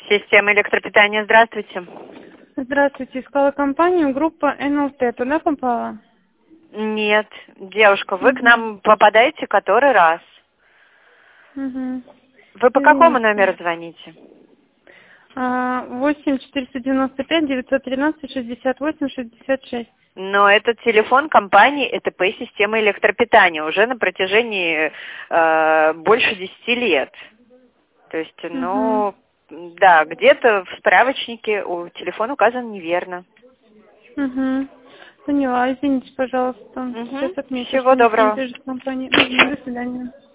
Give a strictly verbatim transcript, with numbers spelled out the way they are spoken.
Система электропитания, здравствуйте. Здравствуйте, искала компанию, группа эн эл тэ. Туда попала? Нет, девушка, вы Угу. к нам попадаете который раз. Угу. Вы по какому Извините. номеру звоните? А, восемь четыреста девяносто пять девятьсот тринадцать шестьдесят восемь шестьдесят шесть. Но это телефон компании э тэ пэ «Система электропитания» уже на протяжении э, больше десяти лет. То есть, Угу. ну, да, где-то в справочнике у телефон указан неверно. Угу. Поняла, извините, пожалуйста. Угу. Сейчас отмечу, Всего что не с доброго. компании. Угу. До свидания.